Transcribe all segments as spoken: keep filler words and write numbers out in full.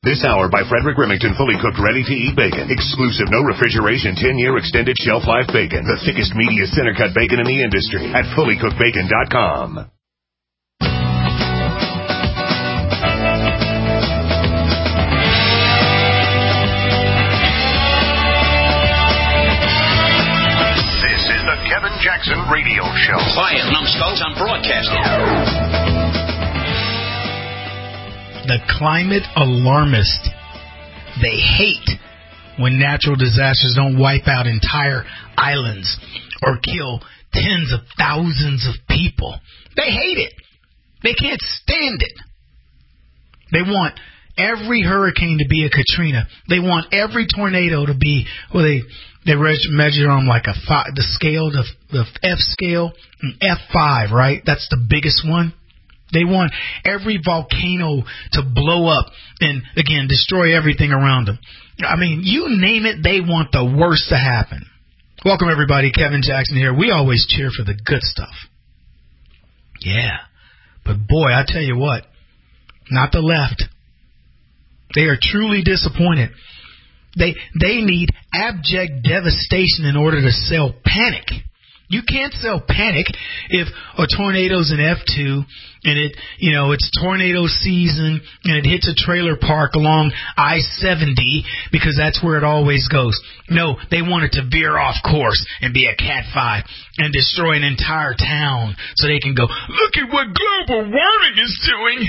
This hour by Frederick Remington, fully cooked, ready-to-eat bacon. Exclusive, no refrigeration, ten-year extended shelf life bacon. The thickest, meatiest, center-cut bacon in the industry at fully cooked bacon dot com. This is the Kevin Jackson Radio Show. Quiet, numbskulls, I'm broadcasting. The climate alarmist. They hate when natural disasters don't wipe out entire islands or kill tens of thousands of people. They hate it. They can't stand it. They want every hurricane to be a Katrina. They want every tornado to be, well, they they measure on like a five, the scale, the, the F scale, F five, right? That's the biggest one. They want every volcano to blow up and, again, destroy everything around them. I mean, you name it, they want the worst to happen. Welcome, everybody. Kevin Jackson here. We always cheer for the good stuff. Yeah. But, boy, I tell you what, not the left. They are truly disappointed. They they need abject devastation in order to sell panic. You can't sell panic if a tornado's an F two and it, you know, it's tornado season and it hits a trailer park along I seventy because that's where it always goes. No, they want it to veer off course and be a Cat five and destroy an entire town so they can go, look at what global warming is doing.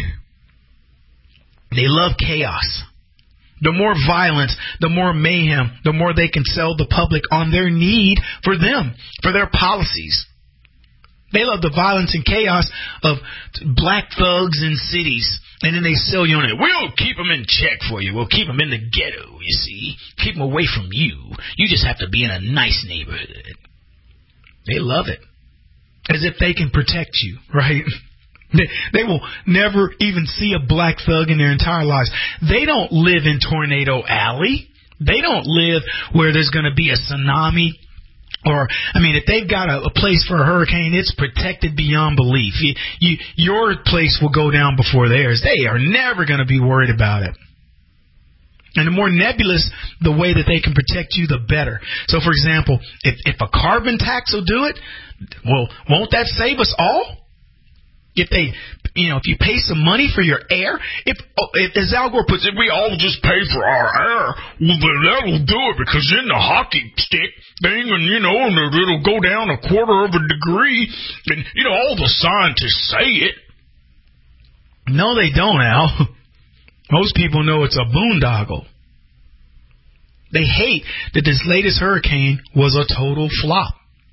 They love chaos. The more violence, the more mayhem, the more they can sell the public on their need for them, for their policies. They love the violence and chaos of black thugs in cities, and then they sell you on it. We'll keep them in check for you. We'll keep them in the ghetto, you see. Keep them away from you. You just have to be in a nice neighborhood. They love it. As if they can protect you, right? They, they will never even see a black thug in their entire lives. They don't live in Tornado Alley. They don't live where there's going to be a tsunami. Or, I mean, if they've got a, a place for a hurricane, it's protected beyond belief. You, you, your place will go down before theirs. They are never going to be worried about it. And the more nebulous the way that they can protect you, the better. So, for example, if, if a carbon tax will do it, well, won't that save us all? If they, you know, if you pay some money for your air, if, if as Al Gore puts it, we all just pay for our air, well, then that'll do it because then the hockey stick thing, and, you know, and it'll go down a quarter of a degree, and, you know, all the scientists say it. No, they don't, Al. Most people know it's a boondoggle. They hate that this latest hurricane was a total flop.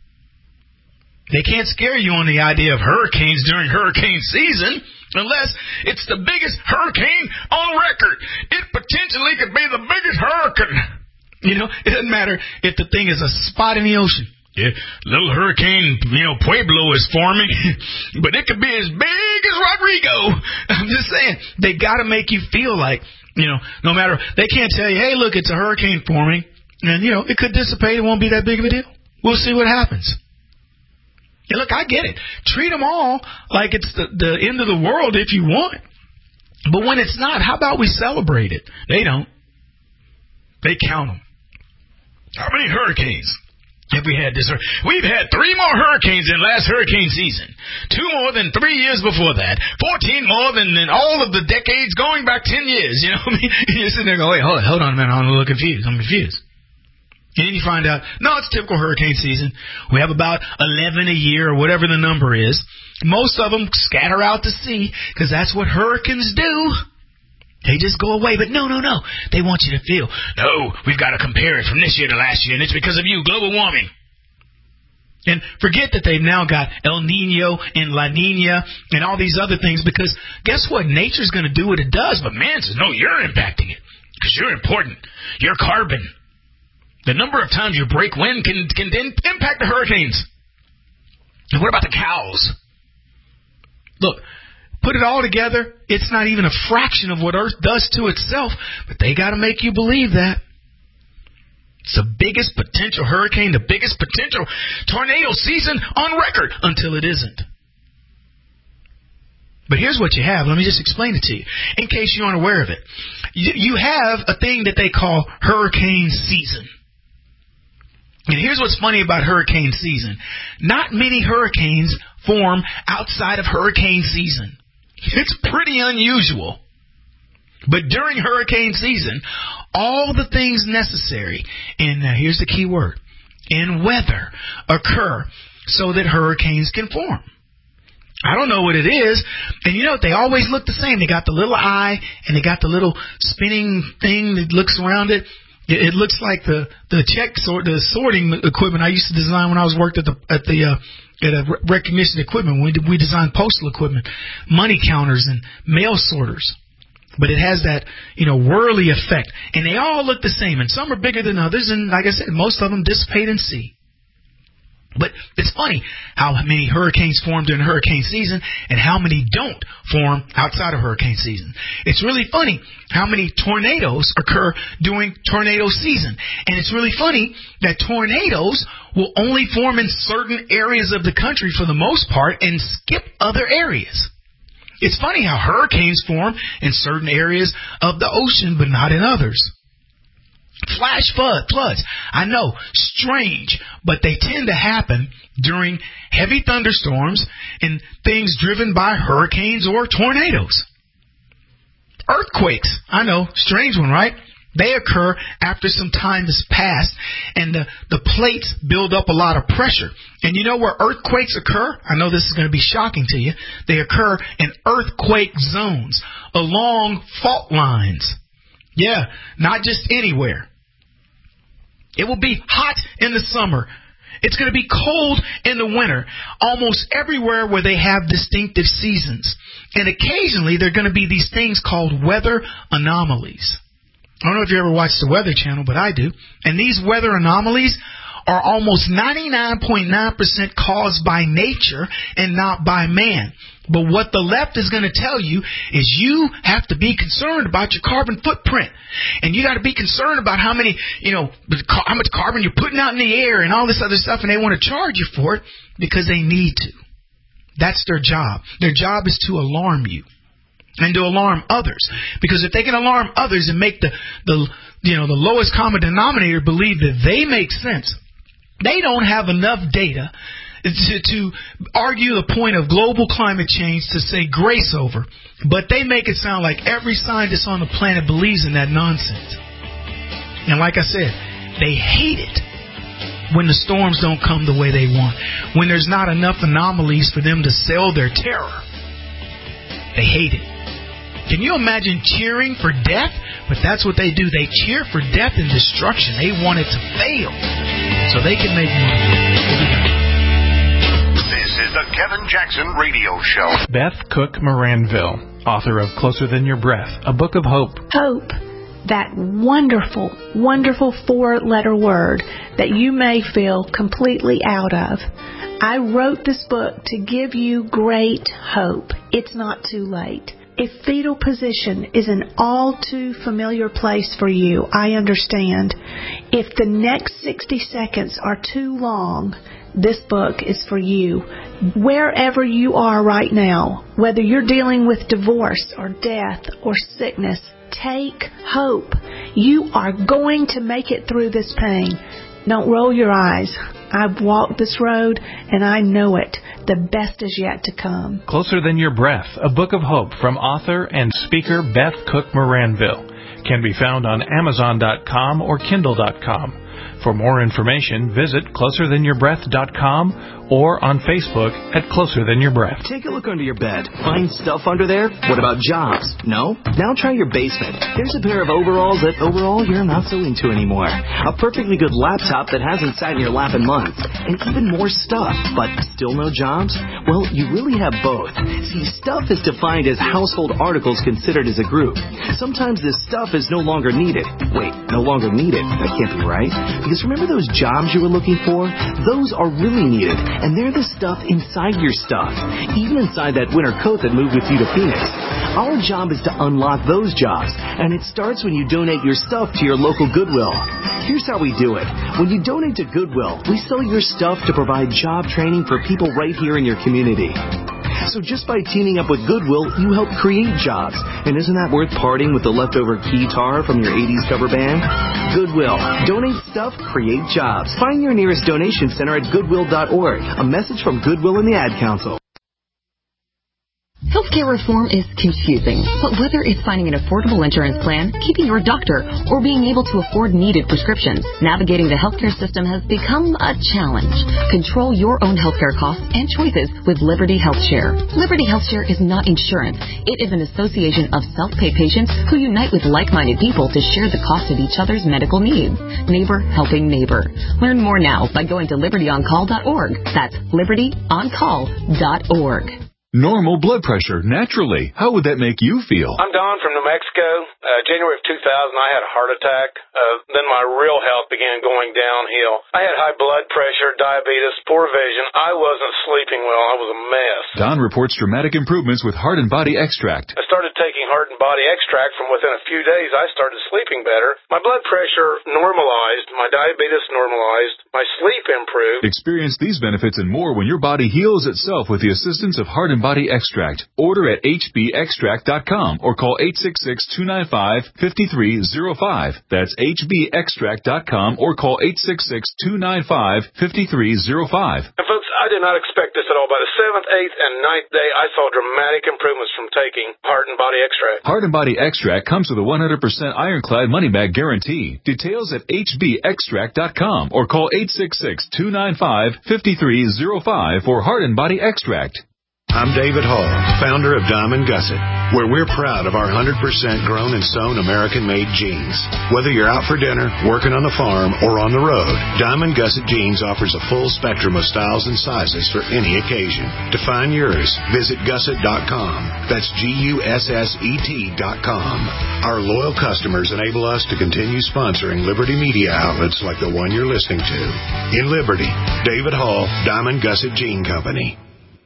They can't scare you on the idea of hurricanes during hurricane season unless it's the biggest hurricane on record. It potentially could be the biggest hurricane. You know, it doesn't matter if the thing is a spot in the ocean. Yeah, little hurricane, you know, Pueblo is forming, but it could be as big as Rodrigo. I'm just saying, they got to make you feel like, you know, no matter, they can't tell you, hey, look, it's a hurricane forming, and, you know, it could dissipate. It won't be that big of a deal. We'll see what happens. Yeah, look, I get it. Treat them all like it's the, the end of the world if you want. But when it's not, how about we celebrate it? They don't. They count them. How many hurricanes have we had this? We've had three more hurricanes in last hurricane season. Two more than three years before that. Fourteen more than in all of the decades going back ten years. You know what I mean? You're sitting there going, wait, hold on, hold on a minute. I'm a little confused. I'm confused. And then you find out, no, it's typical hurricane season. We have about eleven a year or whatever the number is. Most of them scatter out to sea because that's what hurricanes do. They just go away. But no, no, no. They want you to feel, no, we've got to compare it from this year to last year, and it's because of you, global warming. And forget that they've now got El Nino and La Nina and all these other things because guess what? Nature's going to do what it does, but man says, no, you're impacting it because you're important. You're carbon. The number of times you break wind can, can impact the hurricanes. And what about the cows? Look, put it all together, it's not even a fraction of what Earth does to itself, but they got to make you believe that. It's the biggest potential hurricane, the biggest potential tornado season on record until it isn't. But here's what you have. Let me just explain it to you, in case you aren't aware of it. You, you have a thing that they call hurricane season. And here's what's funny about hurricane season. Not many hurricanes form outside of hurricane season. It's pretty unusual. But during hurricane season, all the things necessary, and now here's the key word, in weather occur so that hurricanes can form. I don't know what it is. And you know, they always look the same. They got the little eye and they got the little spinning thing that looks around it. It, it looks like the, the check sort, the sorting equipment I used to design when I was worked at the, at the, uh, at a recognition equipment. We, we designed postal equipment, money counters and mail sorters. But it has that, you know, whirly effect. And they all look the same. And some are bigger than others. And like I said, most of them dissipate in sea. But it's funny how many hurricanes form during hurricane season and how many don't form outside of hurricane season. It's really funny how many tornadoes occur during tornado season. And it's really funny that tornadoes will only form in certain areas of the country for the most part and skip other areas. It's funny how hurricanes form in certain areas of the ocean but not in others. Flash flood, floods, I know, strange, but they tend to happen during heavy thunderstorms and things driven by hurricanes or tornadoes. Earthquakes, I know, strange one, right? They occur after some time has passed and the, the plates build up a lot of pressure. And you know where earthquakes occur? I know this is going to be shocking to you. They occur in earthquake zones along fault lines. Yeah, not just anywhere. It will be hot in the summer. It's going to be cold in the winter. Almost everywhere where they have distinctive seasons. And occasionally there are going to be these things called weather anomalies. I don't know if you ever watched the Weather Channel, but I do. And these weather anomalies are almost ninety-nine point nine percent caused by nature and not by man. But what the left is going to tell you is you have to be concerned about your carbon footprint. And you got to be concerned about how many, you know, how much carbon you're putting out in the air and all this other stuff. And they want to charge you for it because they need to. That's their job. Their job is to alarm you and to alarm others. Because if they can alarm others and make the, the you know, the lowest common denominator believe that they make sense, they don't have enough data To, to argue the point of global climate change to say grace over. But they make it sound like every scientist on the planet believes in that nonsense. And like I said, they hate it when the storms don't come the way they want. When there's not enough anomalies for them to sell their terror. They hate it. Can you imagine cheering for death? But that's what they do. They cheer for death and destruction. They want it to fail so they can make money. We'll be back. This is the Kevin Jackson Radio Show. Beth Cook Moranville, author of Closer Than Your Breath, a book of hope. Hope, that wonderful, wonderful four-letter word that you may feel completely out of. I wrote this book to give you great hope. It's not too late. If fetal position is an all too familiar place for you, I understand. If the next sixty seconds are too long, this book is for you. Wherever you are right now, whether you're dealing with divorce or death or sickness, take hope. You are going to make it through this pain. Don't roll your eyes. I've walked this road and I know it. The best is yet to come. Closer Than Your Breath, a book of hope from author and speaker Beth Cook Moranville. Can be found on Amazon dot com or Kindle dot com. For more information, visit closer than your breath dot com or on Facebook at Closer Than Your Breath. Take a look under your bed. Find stuff under there? What about jobs? No? Now try your basement. There's a pair of overalls that overall you're not so into anymore. A perfectly good laptop that hasn't sat in your lap in months. And even more stuff, but still no jobs? Well, you really have both. See, stuff is defined as household articles considered as a group. Sometimes this stuff is no longer needed. Wait, no longer needed? That can't be right. Because remember those jobs you were looking for? Those are really needed, and they're the stuff inside your stuff, even inside that winter coat that moved with you to Phoenix. Our job is to unlock those jobs, and it starts when you donate your stuff to your local Goodwill. Here's how we do it. When you donate to Goodwill, we sell your stuff to provide job training for people right here in your community. So just by teaming up with Goodwill, you help create jobs. And isn't that worth parting with the leftover guitar from your eighties cover band? Goodwill. Donate stuff, create jobs. Find your nearest donation center at goodwill dot org. A message from Goodwill and the Ad Council. Healthcare reform is confusing, but whether it's finding an affordable insurance plan, keeping your doctor, or being able to afford needed prescriptions, navigating the healthcare system has become a challenge. Control your own healthcare costs and choices with Liberty HealthShare. Liberty HealthShare is not insurance. It is an association of self-pay patients who unite with like-minded people to share the cost of each other's medical needs. Neighbor helping neighbor. Learn more now by going to liberty on call dot org. That's liberty on call dot org. Normal blood pressure, naturally. How would that make you feel? I'm Don from New Mexico. Uh, January of two thousand, I had a heart attack. Uh, then my real health began going downhill. I had high blood pressure, diabetes, poor vision. I wasn't sleeping well. I was a mess. Don reports dramatic improvements with Heart and Body Extract. I started taking Heart and Body Extract. From within a few days, I started sleeping better. My blood pressure normalized. My diabetes normalized. My sleep improved. Experience these benefits and more when your body heals itself with the assistance of Heart and Body Extract. Order at h b extract dot com or call eight six six, two nine five, five three zero five. That's h b extract dot com or call eight six six, two nine five, five three zero five. And folks, I did not expect this at all. By the seventh, eighth, and ninth day, I saw dramatic improvements from taking Heart and Body Extract. Heart and Body Extract comes with a one hundred percent ironclad money-back guarantee. Details at h b extract dot com or call eight six six, two nine five, five three zero five for Heart and Body Extract. I'm David Hall, founder of Diamond Gusset, where we're proud of our one hundred percent grown and sewn American-made jeans. Whether you're out for dinner, working on the farm, or on the road, Diamond Gusset Jeans offers a full spectrum of styles and sizes for any occasion. To find yours, visit gusset dot com. That's G U S S E T dot com. Our loyal customers enable us to continue sponsoring Liberty media outlets like the one you're listening to. In Liberty, David Hall, Diamond Gusset Jean Company.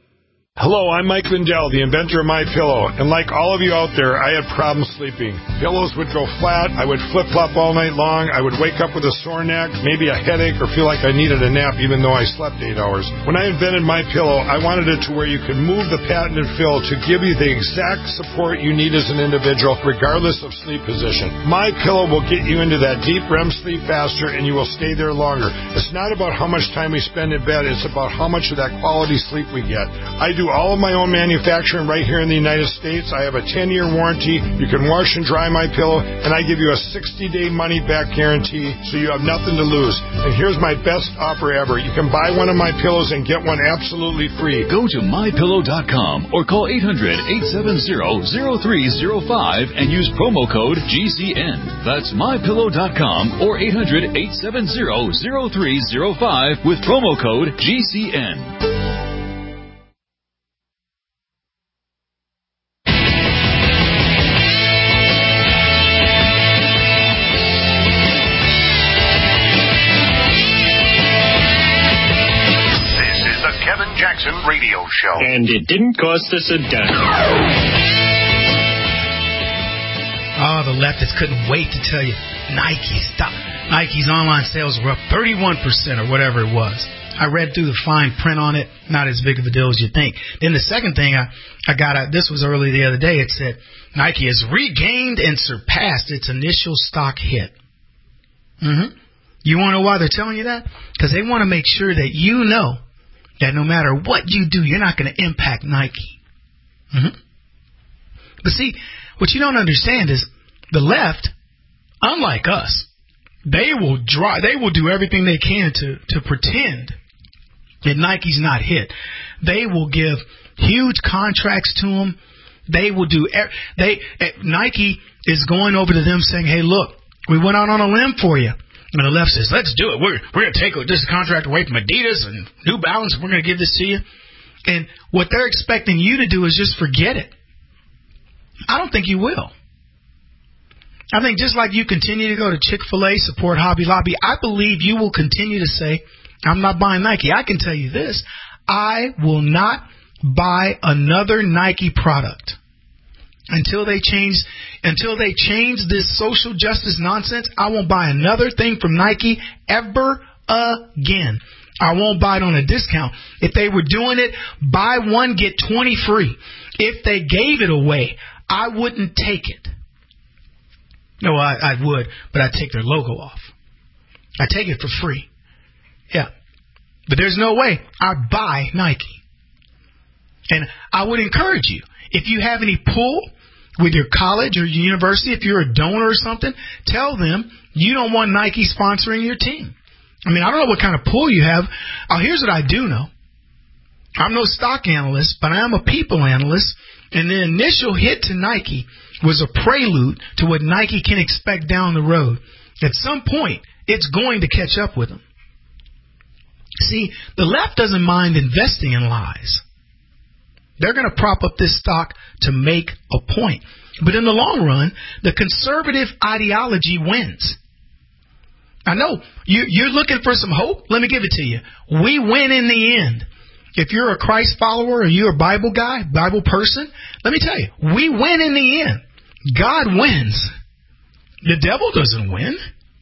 Hello, I'm Mike Lindell, the inventor of MyPillow, and like all of you out there, I had problems sleeping. Pillows would go flat, I would flip-flop all night long, I would wake up with a sore neck, maybe a headache, or feel like I needed a nap even though I slept eight hours. When I invented MyPillow, I wanted it to where you could move the patented fill to give you the exact support you need as an individual, regardless of sleep position. MyPillow will get you into that deep R E M sleep faster, and you will stay there longer. It's not about how much time we spend in bed, it's about how much of that quality sleep we get. I do all of my own manufacturing right here in the United States. I have a ten-year warranty. You can wash and dry my pillow, and I give you a sixty-day money-back guarantee, so you have nothing to lose. And here's my best offer ever. You can buy one of my pillows and get one absolutely free. Go to my pillow dot com or call eight hundred, eight seven zero, zero three zero five and use promo code G C N. That's my pillow dot com or eight hundred, eight seven zero, zero three zero five with promo code G C N. Radio show. And it didn't cost us a dime. Oh, the leftists couldn't wait to tell you Nike stop. Nike's online sales were up thirty-one percent or whatever it was. I read through the fine print on it. Not as big of a deal as you think. Then the second thing I, I got out, this was early the other day, it said Nike has regained and surpassed its initial stock hit. Mm-hmm. You want to know why they're telling you that? Because they want to make sure that you know that no matter what you do, you're not going to impact Nike. Mm-hmm. But see, what you don't understand is the left, unlike us, they will draw, they will do everything they can to, to pretend that Nike's not hit. They will give huge contracts to them. They will do, they, Nike is going over to them saying, hey, look, we went out on a limb for you. And the left says, let's do it. We're, we're going to take this contract away from Adidas and New Balance, and we're going to give this to you. And what they're expecting you to do is just forget it. I don't think you will. I think just like you continue to go to Chick-fil-A, support Hobby Lobby, I believe you will continue to say, I'm not buying Nike. I can tell you this. I will not buy another Nike product until they change until they change this social justice nonsense. I won't buy another thing from Nike ever again. I won't buy it on a discount. If they were doing it, buy one, get twenty free. If they gave it away, I wouldn't take it. No, I, I would, but I'd take their logo off. I'd take it for free. Yeah. But there's no way I'd buy Nike. And I would encourage you, if you have any pull with your college or your university, if you're a donor or something, tell them you don't want Nike sponsoring your team. I mean, I don't know what kind of pull you have. Oh, here's what I do know. I'm no stock analyst, but I am a people analyst. And the initial hit to Nike was a prelude to what Nike can expect down the road. At some point, it's going to catch up with them. See, the left doesn't mind investing in lies. They're going to prop up this stock to make a point. But in the long run, the conservative ideology wins. I know you, you're looking for some hope. Let me give it to you. We win in the end. If you're a Christ follower or you're a Bible guy, Bible person, let me tell you, we win in the end. God wins. The devil doesn't win.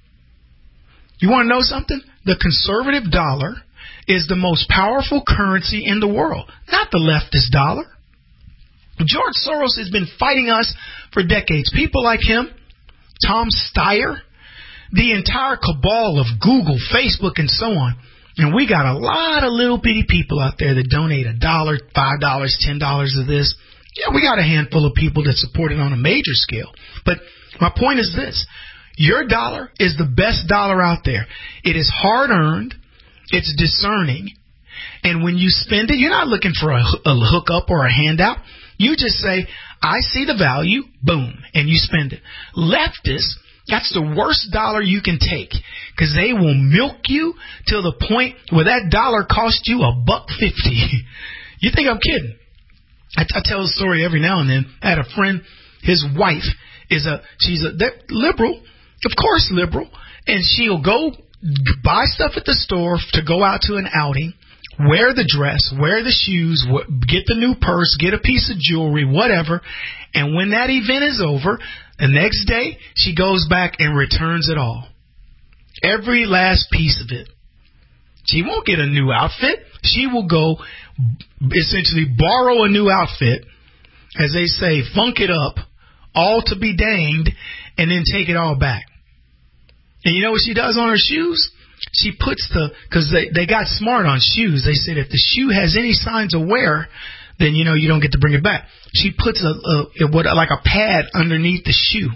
You want to know something? The conservative dollar is the most powerful currency in the world, not the leftist dollar. George Soros has been fighting us for decades. People like him, Tom Steyer, the entire cabal of Google, Facebook, and so on. And we got a lot of little bitty people out there that donate a dollar, five dollars, ten dollars of this. Yeah, we got a handful of people that support it on a major scale. But my point is this. Your dollar is the best dollar out there. It is hard-earned. It's discerning. And when you spend it, you're not looking for a, a hookup or a handout. You just say, I see the value, boom, and you spend it. Leftists, that's the worst dollar you can take because they will milk you till the point where that dollar costs you a buck fifty. You think I'm kidding? I, I tell a story every now and then. I had a friend, his wife is a, she's a liberal, of course liberal, and she'll go buy stuff at the store to go out to an outing, wear the dress, wear the shoes, get the new purse, get a piece of jewelry, whatever. And when that event is over, the next day, she goes back and returns it all. Every last piece of it. She won't get a new outfit. She will go essentially borrow a new outfit, as they say, funk it up, all to be danged, and then take it all back. And you know what she does on her shoes? She puts the, because they, they got smart on shoes. They said if the shoe has any signs of wear, then, you know, you don't get to bring it back. She puts a, a what like a pad underneath the shoe,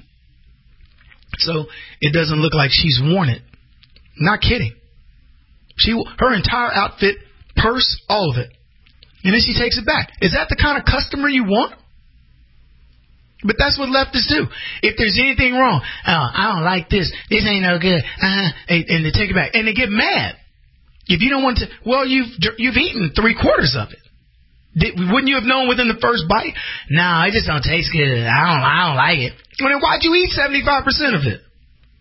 so it doesn't look like she's worn it. Not kidding. She, her entire outfit, purse, all of it. And then she takes it back. Is that the kind of customer you want? But that's what leftists do. If there's anything wrong, oh, I don't like this. This ain't no good. Uh, and they take it back. And they get mad. If you don't want to, well, you've you've eaten three quarters of it. Did, wouldn't you have known within the first bite? No, it just don't taste good. I don't, I don't like it. Well, then why'd you eat seventy-five percent of it?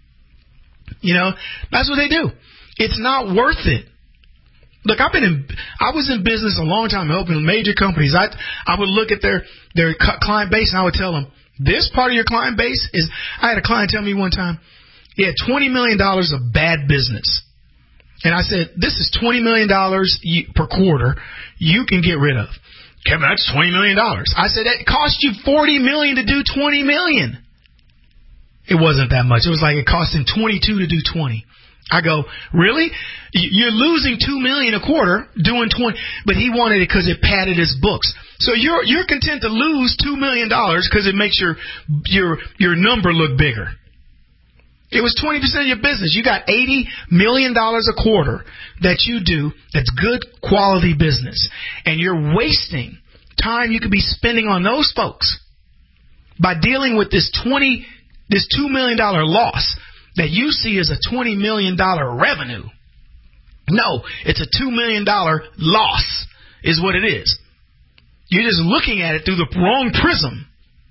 You know, that's what they do. It's not worth it. Look, I've been in, I was in business a long time helping major companies. I, I would look at their, their client base and I would tell them, this part of your client base is, I had a client tell me one time, he had twenty million dollars of bad business. And I said, this is twenty million dollars per quarter you can get rid of. Kevin, that's twenty million dollars. I said, it cost you forty million dollars to do twenty million dollars. It wasn't that much. It was like it cost him twenty-two to do twenty. I go, really? You're losing two million dollars a quarter doing twenty, but he wanted it because it padded his books. So you're you're content to lose two million dollars because it makes your your your number look bigger. It was twenty percent of your business. You got eighty million dollars a quarter that you do that's good quality business. And you're wasting time you could be spending on those folks by dealing with this twenty this two million dollars loss that you see as a twenty million dollars revenue. No, it's a two million dollars loss is what it is. You're just looking at it through the wrong prism.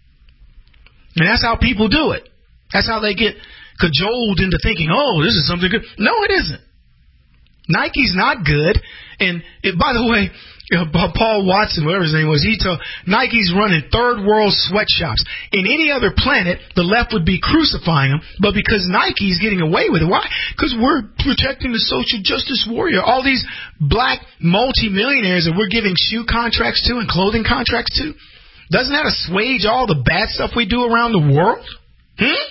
And that's how people do it. That's how they get cajoled into thinking, oh, this is something good. No, it isn't. Nike's not good. And it, by the way, uh, Paul Watson, whatever his name was, he told Nike's running third world sweatshops. In any other planet, the left would be crucifying them. But because Nike's getting away with it, why? Because we're protecting the social justice warrior. All these black multimillionaires that we're giving shoe contracts to and clothing contracts to, doesn't that assuage all the bad stuff we do around the world? Hmm?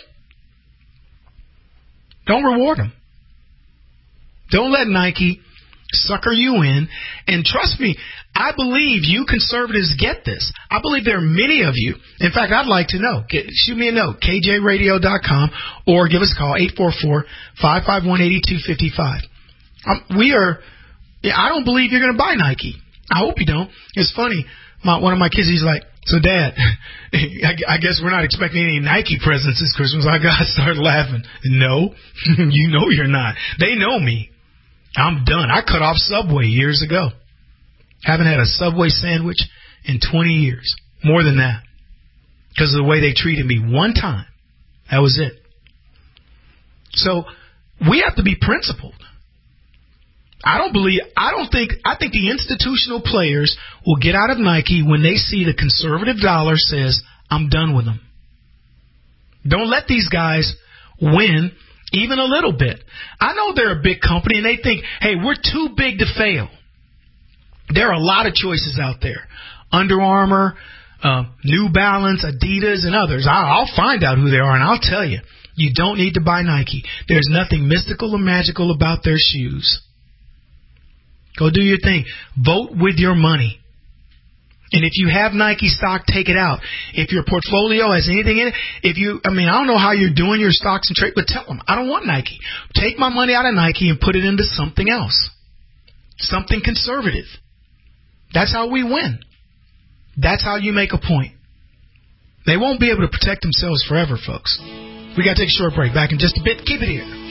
Don't reward them. Don't let Nike sucker you in. And trust me, I believe you conservatives get this. I believe there are many of you. In fact, I'd like to know. Get, shoot me a note, k j radio dot com, or give us a call, eight four four, five five one, eight two five five. Um, we are, I don't believe you're going to buy Nike. I hope you don't. It's funny. My, one of my kids, he's like, so, Dad, I, I guess we're not expecting any Nike presents this Christmas. I got to start laughing. No, you know you're not. They know me. I'm done. I cut off Subway years ago. Haven't had a Subway sandwich in twenty years. More than that. Because of the way they treated me one time. That was it. So, we have to be principled. I don't believe, I don't think, I think the institutional players will get out of Nike when they see the conservative dollar says, I'm done with them. Don't let these guys win even a little bit. I know they're a big company and they think, hey, we're too big to fail. There are a lot of choices out there. Under Armour, uh, New Balance, Adidas, and others. I'll, I'll find out who they are and I'll tell you. You don't need to buy Nike. There's nothing mystical or magical about their shoes. Go do your thing. Vote with your money. And if you have Nike stock, take it out. If your portfolio has anything in it, if you, I mean, I don't know how you're doing your stocks and trade, but tell them, I don't want Nike. Take my money out of Nike and put it into something else. Something conservative. That's how we win. That's how you make a point. They won't be able to protect themselves forever, folks. We got to take a short break. Back in just a bit. Keep it here.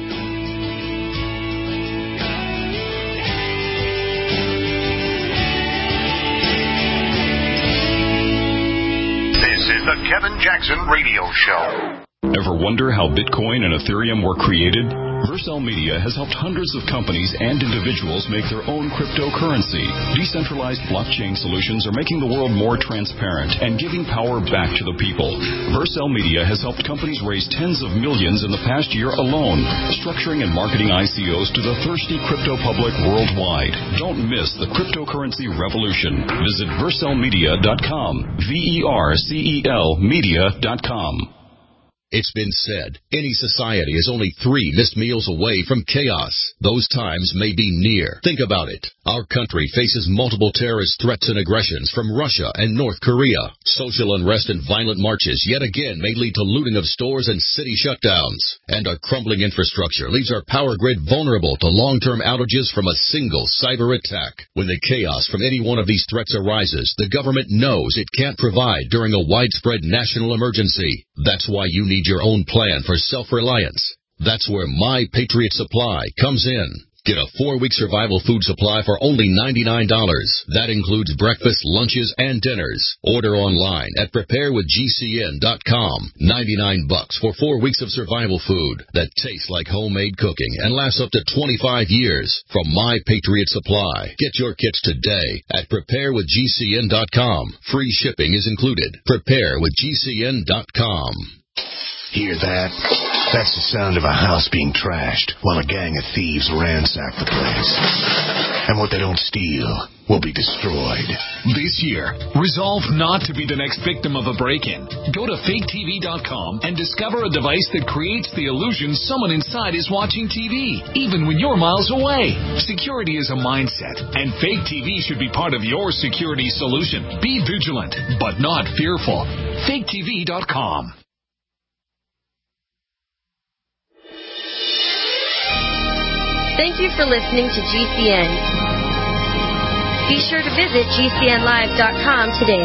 The Kevin Jackson Radio Show. Ever wonder how Bitcoin and Ethereum were created? Vercel Media has helped hundreds of companies and individuals make their own cryptocurrency. Decentralized blockchain solutions are making the world more transparent and giving power back to the people. Vercel Media has helped companies raise tens of millions in the past year alone, structuring and marketing I C Os to the thirsty crypto public worldwide. Don't miss the cryptocurrency revolution. Visit vercel media dot com. V E R C E L media dot com. It's been said, any society is only three missed meals away from chaos. Those times may be near. Think about it. Our country faces multiple terrorist threats and aggressions from Russia and North Korea. Social unrest and violent marches yet again may lead to looting of stores and city shutdowns. And our crumbling infrastructure leaves our power grid vulnerable to long-term outages from a single cyber attack. When the chaos from any one of these threats arises, the government knows it can't provide during a widespread national emergency. That's why you need your own plan for self-reliance. That's where My Patriot Supply comes in. Get a four-week survival food supply for only ninety-nine dollars. That includes breakfast, lunches, and dinners. Order online at prepare with G C N dot com. ninety-nine bucks for four weeks of survival food that tastes like homemade cooking and lasts up to twenty-five years from My Patriot Supply. Get your kits today at prepare with G C N dot com. Free shipping is included. prepare with G C N dot com. Hear that? That's the sound of a house being trashed while a gang of thieves ransack the place. And what they don't steal will be destroyed. This year, resolve not to be the next victim of a break-in. Go to fake T V dot com and discover a device that creates the illusion someone inside is watching T V, even when you're miles away. Security is a mindset, and Fake T V should be part of your security solution. Be vigilant, but not fearful. fake T V dot com. Thank you for listening to G C N. Be sure to visit G C N live dot com today.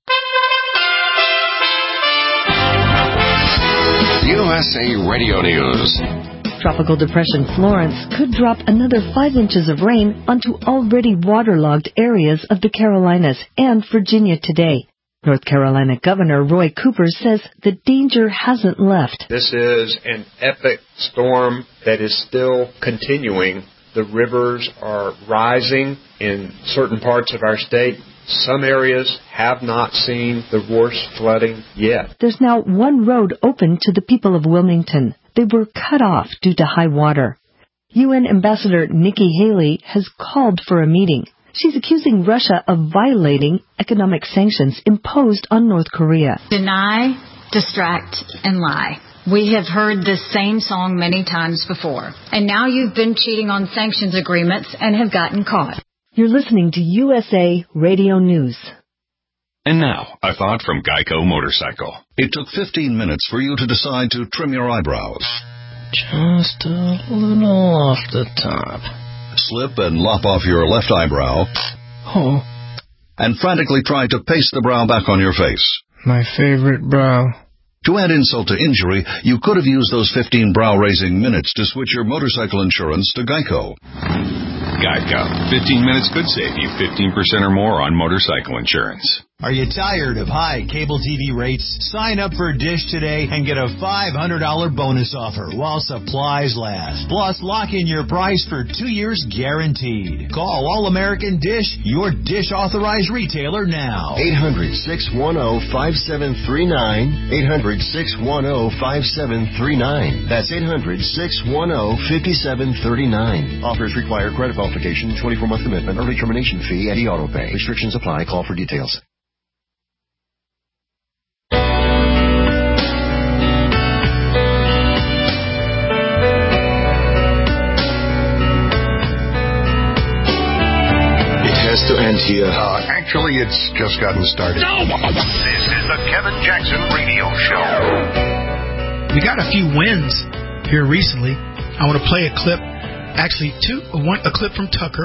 U S A Radio News. Tropical Depression Florence could drop another five inches of rain onto already waterlogged areas of the Carolinas and Virginia today. North Carolina Governor Roy Cooper says the danger hasn't left. This is an epic storm that is still continuing The rivers are rising in certain parts of our state. Some areas have not seen the worst flooding yet. There's now one road open to the people of Wilmington. They were cut off due to high water. U N Ambassador Nikki Haley has called for a meeting. She's accusing Russia of violating economic sanctions imposed on North Korea. Deny, distract, and lie. We have heard this same song many times before. And now you've been cheating on sanctions agreements and have gotten caught. You're listening to U S A Radio News. And now, a thought from Geico Motorcycle. It took fifteen minutes for you to decide to trim your eyebrows. Just a little off the top. Slip and lop off your left eyebrow. Oh. And frantically try to paste the brow back on your face. My favorite brow. To add insult to injury, you could have used those fifteen brow-raising minutes to switch your motorcycle insurance to Geico. Geico. fifteen minutes could save you fifteen percent or more on motorcycle insurance. Are you tired of high cable T V rates? Sign up for Dish today and get a five hundred dollars bonus offer while supplies last. Plus, lock in your price for two years guaranteed. Call All American Dish, your Dish authorized retailer now. eight hundred, six one zero, five seven three nine. eight hundred, six one zero, five seven three nine. That's eight hundred, six one zero, five seven three nine. Offers require credit qualification, twenty-four month commitment, early termination fee, and e-auto pay. Restrictions apply. Call for details. To end here. Uh, actually, it's just gotten started. No! This is the Kevin Jackson Radio Show. We got a few wins here recently. I want to play a clip, actually two, one, a clip from Tucker.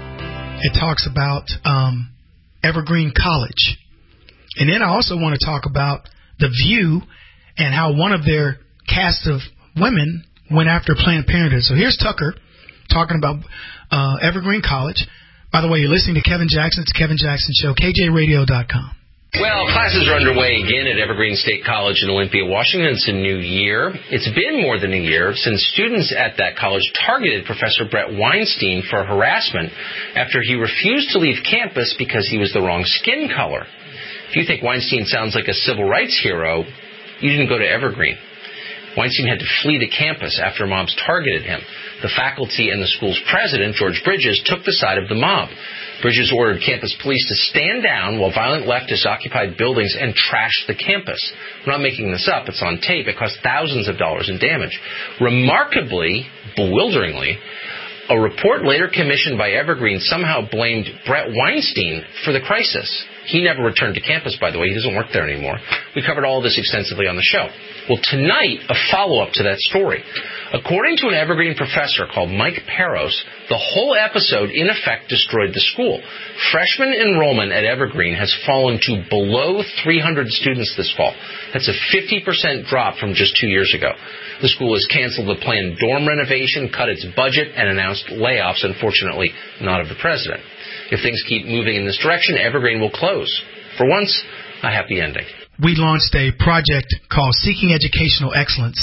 It talks about um, Evergreen College. And then I also want to talk about The View and how one of their cast of women went after Planned Parenthood. So here's Tucker talking about uh, Evergreen College. By the way, you're listening to Kevin Jackson. It's Kevin Jackson Show, K J radio dot com. Well, classes are underway again at Evergreen State College in Olympia, Washington. It's a new year. It's been more than a year since students at that college targeted Professor Brett Weinstein for harassment after he refused to leave campus because he was the wrong skin color. If you think Weinstein sounds like a civil rights hero, you didn't go to Evergreen. Weinstein had to flee the campus after mobs targeted him. The faculty and the school's president, George Bridges, took the side of the mob. Bridges ordered campus police to stand down while violent leftists occupied buildings and trashed the campus. I'm not making this up. It's on tape. It cost thousands of dollars in damage. Remarkably, bewilderingly, a report later commissioned by Evergreen somehow blamed Brett Weinstein for the crisis. He never returned to campus, by the way. He doesn't work there anymore. We covered all this extensively on the show. Well, tonight, a follow-up to that story. According to an Evergreen professor called Mike Peros, the whole episode, in effect, destroyed the school. Freshman enrollment at Evergreen has fallen to below three hundred students this fall. That's a fifty percent drop from just two years ago. The school has canceled the planned dorm renovation, cut its budget, and announced layoffs, unfortunately not of the president. If things keep moving in this direction, Evergreen will close. For once, a happy ending. We launched a project called Seeking Educational Excellence,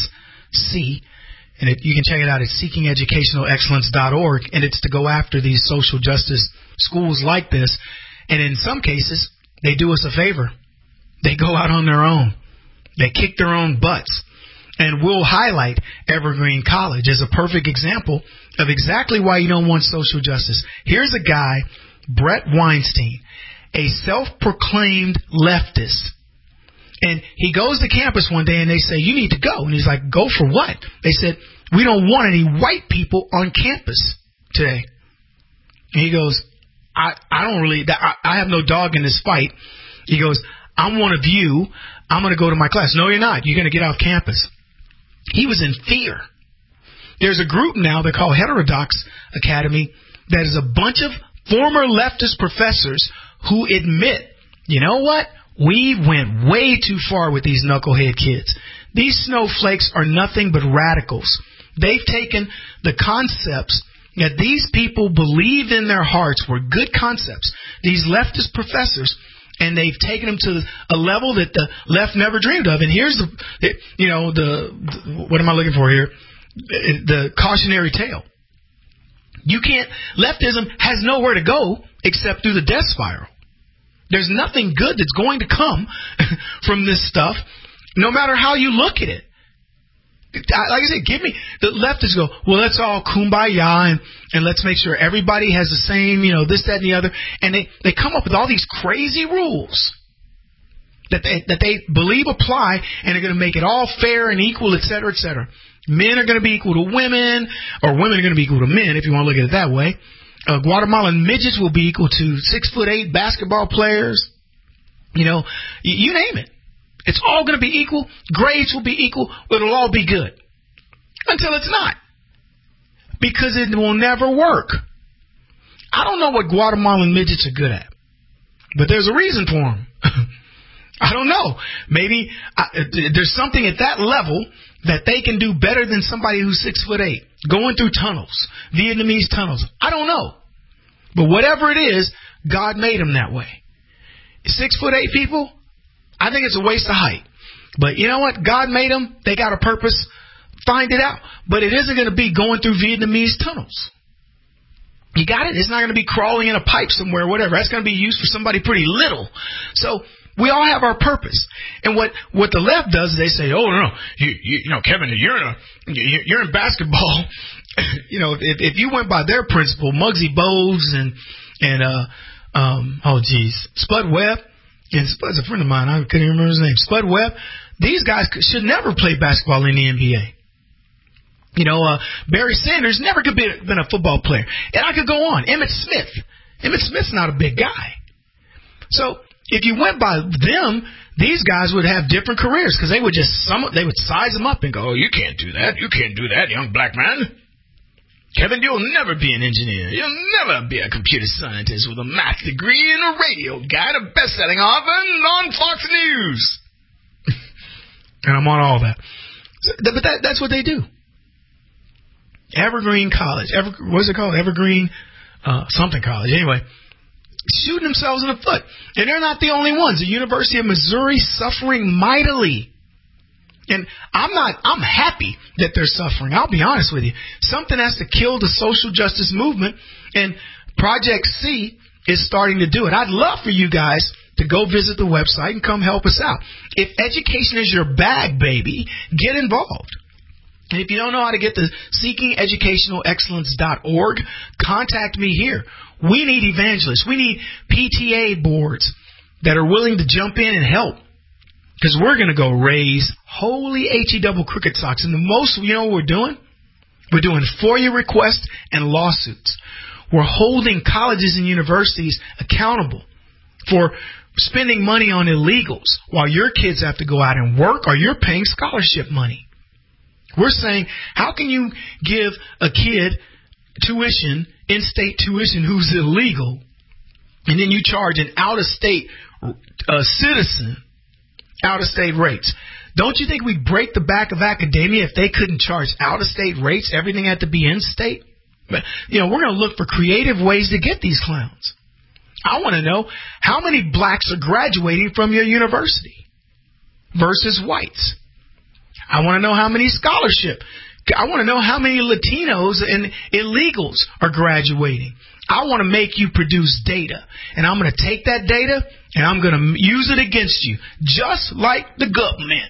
C, and it, you can check it out at seeking educational excellence dot org, and it's to go after these social justice schools like this, and in some cases, they do us a favor. They go out on their own. They kick their own butts. And we'll highlight Evergreen College as a perfect example of exactly why you don't want social justice. Here's a guy, Brett Weinstein, a self-proclaimed leftist. And he goes to campus one day and they say, you need to go. And he's like, go for what? They said, we don't want any white people on campus today. And he goes, I, I don't really, I, I have no dog in this fight. He goes, I'm one of you. I'm going to go to my class. No, you're not. You're going to get off campus. He was in fear. There's a group now they call Heterodox Academy that is a bunch of former leftist professors who admit, you know what? We went way too far with these knucklehead kids. These snowflakes are nothing but radicals. They've taken the concepts that these people believed in their hearts were good concepts, these leftist professors, and they've taken them to a level that the left never dreamed of. And here's the, you know, the, the what am I looking for here? The cautionary tale. You can't, leftism has nowhere to go except through the death spiral. There's nothing good that's going to come from this stuff, no matter how you look at it. Like I said, give me, the leftists go, well, let's all kumbaya and, and let's make sure everybody has the same, you know, this, that, and the other. And they, they come up with all these crazy rules that they, that they believe apply, and they're going to make it all fair and equal, et cetera, et cetera. Men are going to be equal to women, or women are going to be equal to men, if you want to look at it that way. Uh, Guatemalan midgets will be equal to six foot eight basketball players. You know, you, you name it. It's all going to be equal. Grades will be equal. It'll all be good. Until it's not. Because it will never work. I don't know what Guatemalan midgets are good at. But there's a reason for them. I don't know. Maybe uh, there's something at that level that they can do better than somebody who's six foot eight. Going through tunnels. Vietnamese tunnels. I don't know. But whatever it is, God made them that way. Six foot eight people, I think it's a waste of height. But you know what? God made them. They got a purpose. Find it out. But it isn't going to be going through Vietnamese tunnels. You got it? It's not going to be crawling in a pipe somewhere or whatever. That's going to be used for somebody pretty little. So we all have our purpose. And what, what the left does is they say, oh, no, no, you, you, you know, Kevin, you're in, a, you're in basketball. You know, if, if you went by their principle, Muggsy Bogues and, and uh, um, oh, geez, Spud Webb, and Spud's a friend of mine. I couldn't even remember his name. Spud Webb. These guys should never play basketball in the N B A. You know, uh, Barry Sanders never could be been a football player. And I could go on. Emmitt Smith. Emmitt Smith's not a big guy. So if you went by them, these guys would have different careers because they would just sum, they would size them up and go, oh, you can't do that. You can't do that, young black man. Kevin, you'll never be an engineer. You'll never be a computer scientist with a math degree and a radio guy, a best-selling author on Fox News. And I'm on all that. But that, that's what they do. Evergreen College. Ever, what's it called? Evergreen uh, something college. Anyway, shooting themselves in the foot. And they're not the only ones. The University of Missouri suffering mightily. And I'm not, I'm happy that they're suffering. I'll be honest with you. Something has to kill the social justice movement, and Project C is starting to do it. I'd love for you guys to go visit the website and come help us out. If education is your bag, baby, get involved. And if you don't know how to get to seeking educational excellence dot org, contact me here. We need evangelists. We need P T A boards that are willing to jump in and help. Because we're going to go raise holy H E double cricket socks. And the most, you know what we're doing? We're doing FOIA requests and lawsuits. We're holding colleges and universities accountable for spending money on illegals while your kids have to go out and work or you're paying scholarship money. We're saying, how can you give a kid tuition, in-state tuition, who's illegal, and then you charge an out-of-state uh, citizen out-of-state rates? Don't you think we'd break the back of academia if they couldn't charge out-of-state rates? Everything had to be in-state? But, you know, we're going to look for creative ways to get these clowns. I want to know how many blacks are graduating from your university versus whites. I want to know how many scholarship. I want to know how many Latinos and illegals are graduating. I want to make you produce data, and I'm going to take that data and I'm going to use it against you, just like the government.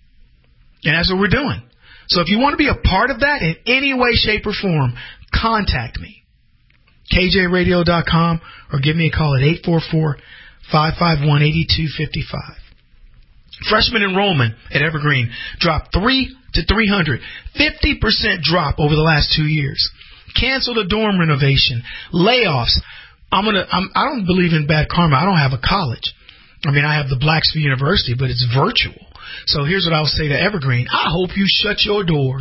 And that's what we're doing. So if you want to be a part of that in any way, shape, or form, contact me. K J radio dot com or give me a call at eight four four, five five one, eight two five five. Freshman enrollment at Evergreen dropped three to three hundred. fifty percent drop over the last two years. Cancel the dorm renovation. Layoffs. I'm gonna. I'm, I don't believe in bad karma. I don't have a college. I mean, I have the Blacksville University, but it's virtual. So here's what I'll say to Evergreen. I hope you shut your doors.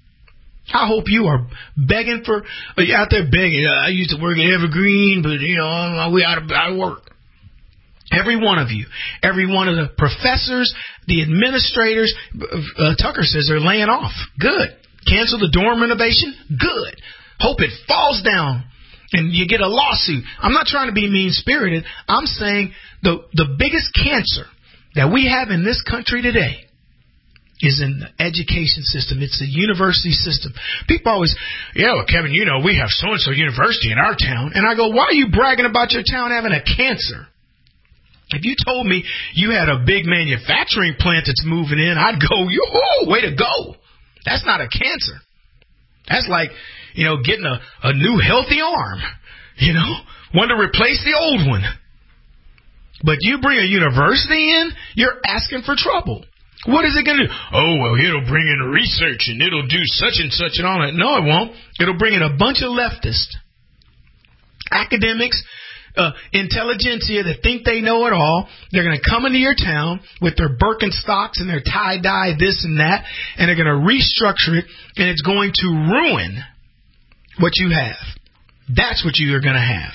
I hope you are begging for, are you out there begging? I used to work at Evergreen, but, you know, we out of, out of work. Every one of you, every one of the professors, the administrators, uh, Tucker says they're laying off. Good. Cancel the dorm renovation? Good. Hope it falls down and you get a lawsuit. I'm not trying to be mean-spirited. I'm saying the, the biggest cancer that we have in this country today is in the education system. It's the university system. People always, yeah, well, Kevin, you know, we have so-and-so university in our town. And I go, why are you bragging about your town having a cancer? If you told me you had a big manufacturing plant that's moving in, I'd go, yoo-hoo, way to go. That's not a cancer. That's like, you know, getting a, a new healthy arm, you know, one to replace the old one. But you bring a university in, you're asking for trouble. What is it going to do? Oh, well, it'll bring in research and it'll do such and such and all that. No, it won't. It'll bring in a bunch of leftists, academics, uh, intelligentsia that think they know it all. They're going to come into your town with their Birkenstocks and their tie-dye this and that, and they're going to restructure it, and it's going to ruin what you have. That's what you are going to have.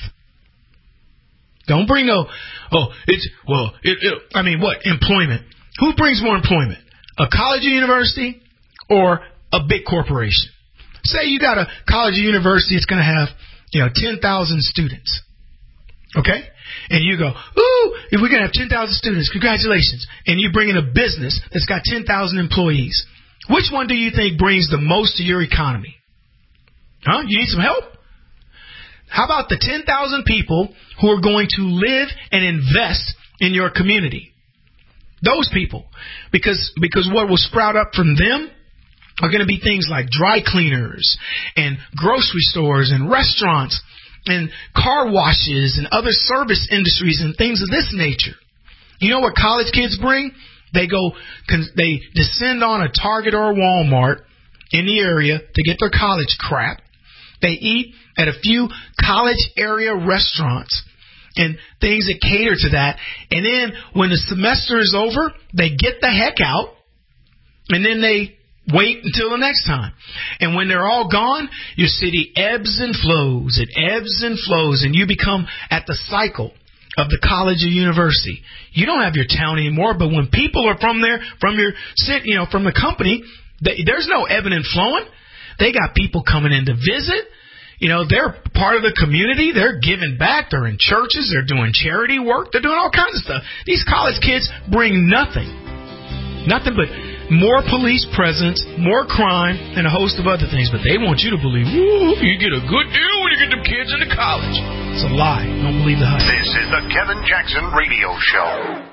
Don't bring no, oh, it's, well, it, it, I mean, what? Employment. Who brings more employment? A college or university or a big corporation? Say you got a college or university, it's going to have, you know, ten thousand students. Okay? And you go, ooh, if we're going to have ten thousand students, congratulations. And you bring in a business that's got ten thousand employees. Which one do you think brings the most to your economy? Huh? You need some help? How about the ten thousand people who are going to live and invest in your community? Those people. Because because what will sprout up from them are going to be things like dry cleaners and grocery stores and restaurants and car washes and other service industries and things of this nature. You know what college kids bring? They go, they descend on a Target or a Walmart in the area to get their college crap. They eat at a few college area restaurants and things that cater to that. And then when the semester is over, they get the heck out, and then they wait until the next time. And when they're all gone, your city ebbs and flows. It ebbs and flows, and you become at the cycle of the college or university. You don't have your town anymore, but when people are from there, from your city, you know, from the company, they, there's no ebbing and flowing. They got people coming in to visit. You know, they're part of the community. They're giving back. They're in churches. They're doing charity work. They're doing all kinds of stuff. These college kids bring nothing. Nothing but more police presence, more crime, and a host of other things. But they want you to believe, woo, you get a good deal when you get them kids into college. It's a lie. Don't believe the hype. This is the Kevin Jackson Radio Show.